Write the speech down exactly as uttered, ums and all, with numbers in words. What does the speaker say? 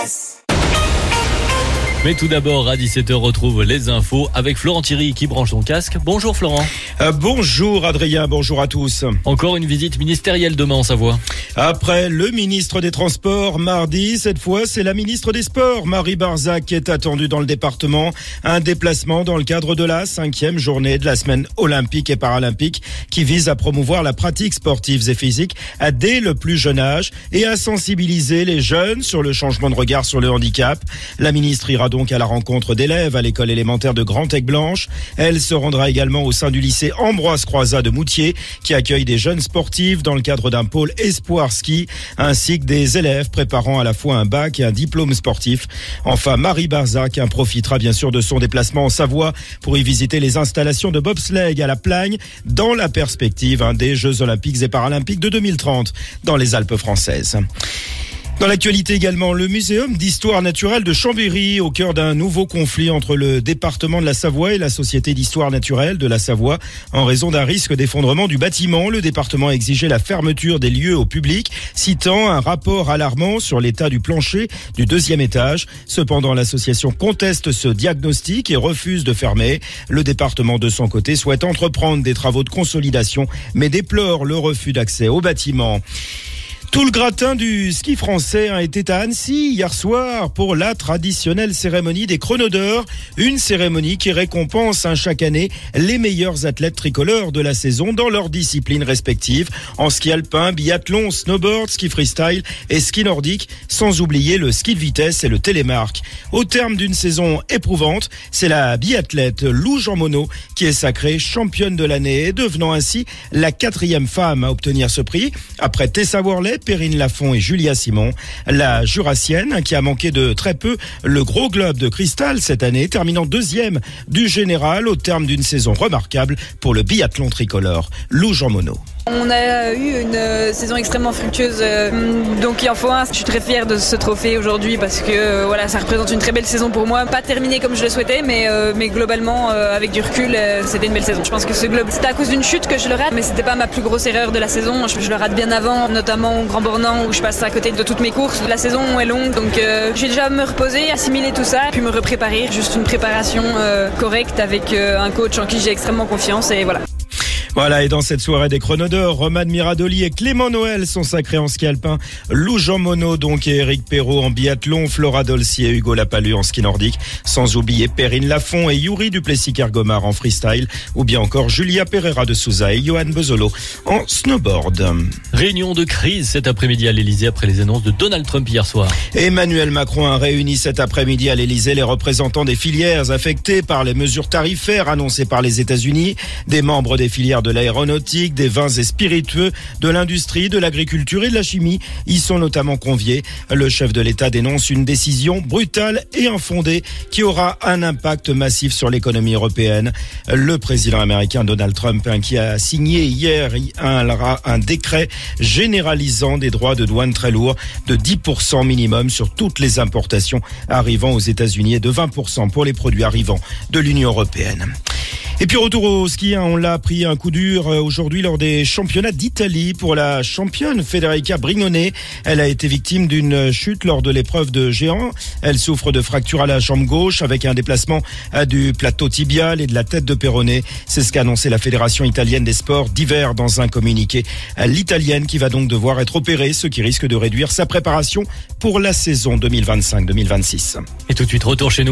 S. Mais tout d'abord, à dix-sept heures, retrouve les infos avec Florent Thierry qui branche son casque. Bonjour Florent. Euh, bonjour Adrien, bonjour à tous. Encore une visite ministérielle demain en Savoie. Après le ministre des Transports, mardi, cette fois c'est la ministre des Sports, Marie Barzac, qui est attendue dans le département. Un déplacement dans le cadre de la cinquième journée de la semaine olympique et paralympique qui vise à promouvoir la pratique sportive et physique dès le plus jeune âge et à sensibiliser les jeunes sur le changement de regard sur le handicap. La ministre ira donc à la rencontre d'élèves à l'école élémentaire de Grand-Aigle-Blanche. Elle se rendra également au sein du lycée Ambroise Croizat de Moutier qui accueille des jeunes sportifs dans le cadre d'un pôle espoir ski ainsi que des élèves préparant à la fois un bac et un diplôme sportif. Enfin, Marie Barzac en profitera bien sûr de son déplacement en Savoie pour y visiter les installations de bobsleigh à la Plagne dans la perspective hein, des Jeux olympiques et paralympiques de deux mille trente dans les Alpes françaises. Dans l'actualité également, le muséum d'histoire naturelle de Chambéry, au cœur d'un nouveau conflit entre le département de la Savoie et la Société d'histoire naturelle de la Savoie. En raison d'un risque d'effondrement du bâtiment, le département a exigé la fermeture des lieux au public, citant un rapport alarmant sur l'état du plancher du deuxième étage. Cependant, l'association conteste ce diagnostic et refuse de fermer. Le département, de son côté, souhaite entreprendre des travaux de consolidation, mais déplore le refus d'accès au bâtiment. Tout le gratin du ski français a été à Annecy hier soir pour la traditionnelle cérémonie des chronos d'or, une cérémonie qui récompense hein, chaque année les meilleurs athlètes tricolores de la saison dans leurs disciplines respectives, en ski alpin, biathlon, snowboard, ski freestyle et ski nordique, sans oublier le ski de vitesse et le télémarque. Au terme d'une saison éprouvante, c'est la biathlète Lou Jean Monod qui est sacrée championne de l'année, devenant ainsi la quatrième femme à obtenir ce prix, après Tessa Worley, Perrine Lafont et Julia Simon. La Jurassienne, qui a manqué de très peu le gros globe de cristal cette année, terminant deuxième du général au terme d'une saison remarquable pour le biathlon tricolore. Lou Jean Monod. On a eu une saison extrêmement fructueuse, donc il en faut un. Je suis très fière de ce trophée aujourd'hui parce que voilà, ça représente une très belle saison pour moi. Pas terminée comme je le souhaitais, mais, mais globalement, avec du recul, c'était une belle saison. Je pense que ce globe, c'était à cause d'une chute que je le rate, mais c'était pas ma plus grosse erreur de la saison. Je, je le rate bien avant, notamment au Grand Bornand où je passe à côté de toutes mes courses. La saison est longue, donc euh, je vais déjà me reposer, assimiler tout ça, puis me repréparer. Juste une préparation euh, correcte avec euh, un coach en qui j'ai extrêmement confiance et voilà. Voilà, et dans cette soirée des chronos d'or, Romane Miradoli et Clément Noël sont sacrés en ski alpin, Lou Jean Monod donc et Éric Perrault en biathlon, Flora Dolci et Hugo Lapalus en ski nordique, sans oublier Perrine Lafont et Yuri Duplessis-Kergomar en freestyle, ou bien encore Julia Pereira de Souza et Johan Bezolo en snowboard. Réunion de crise cet après-midi à l'Elysée après les annonces de Donald Trump hier soir. Emmanuel Macron a réuni cet après-midi à l'Elysée les représentants des filières affectées par les mesures tarifaires annoncées par les États-Unis, des membres des filières de l'aéronautique, des vins et spiritueux, de l'industrie, de l'agriculture et de la chimie. Y sont notamment conviés. Le chef de l'État dénonce une décision brutale et infondée qui aura un impact massif sur l'économie européenne. Le président américain Donald Trump, qui a signé hier un, un décret généralisant des droits de douane très lourds de dix pour cent minimum sur toutes les importations arrivant aux États-Unis et de vingt pour cent pour les produits arrivant de l'Union européenne. Et puis retour au ski, hein, on l'a pris un coup dur aujourd'hui lors des championnats d'Italie pour la championne Federica Brignone. Elle a été victime d'une chute lors de l'épreuve de géant. Elle souffre de fractures à la jambe gauche avec un déplacement du plateau tibial et de la tête de péroné. C'est ce qu'a annoncé la Fédération italienne des sports d'hiver dans un communiqué. L'Italienne qui va donc devoir être opérée, ce qui risque de réduire sa préparation pour la saison deux mille vingt-cinq deux mille vingt-six. Et tout de suite, retour chez nous.